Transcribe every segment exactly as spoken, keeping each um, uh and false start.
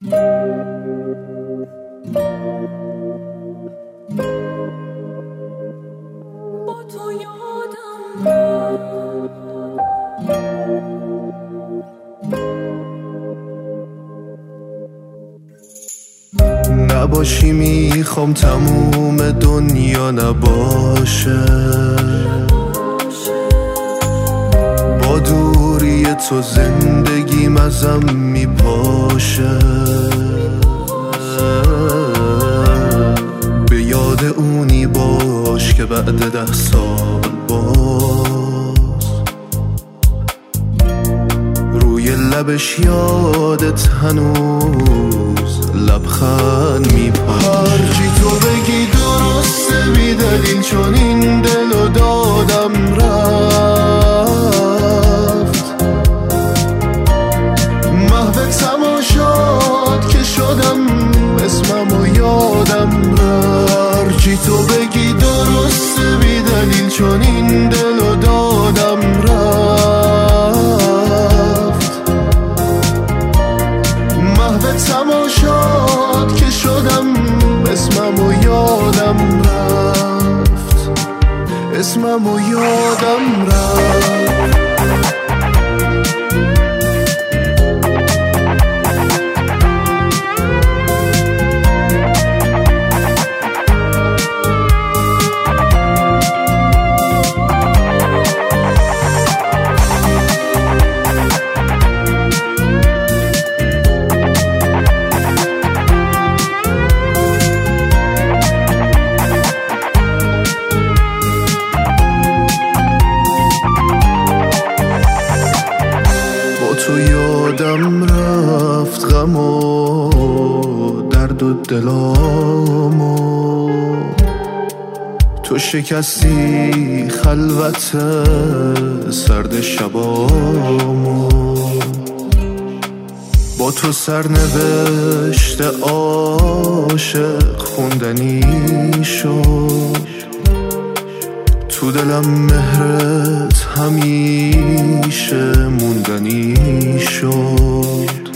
با تو یادم نباشی میخوام تموم دنیا نباشه، با دوری تو زندگیم ازم میپاشه، به یاد اونی باش که بعد ده سال باز روی لبش یادت هنوز لبخند میپاشه. هرچی تو بگی درسته بی دلیل، چون این دلو دادم رفت، محو تماشات که شدم اسممو یادم رفت. هرچی تو بگی درسته بی دلیل، چون این دلو دادم رفت، محو تماشات که شدم اسممو یادم رفت، اسممو یادم رفت. تو یادم رفت غم و درد و دلامو، تو شکستی خلوت سرد شبامو، با تو سرنوشت عاشق خوندنی شد، تو دلم مهرت همیشه موندنی شد.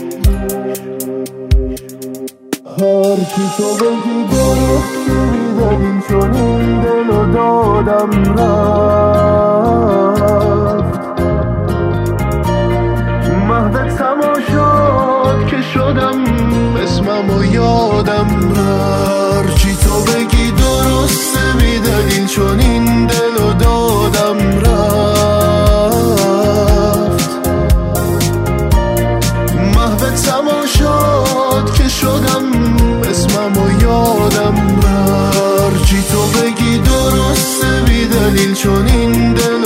هرچی تو بگی درستی دلیل، چون این دلو دادم رفت، محو تماشات که شدم اسممو یادم رفت. هرچی تو بگی درسته بی دلیل، چون این دلو دادم رفت، محو تماشات که شدم اسممو یادم رفت. هرچی تو بگی درسته بی دلیل، چون این دل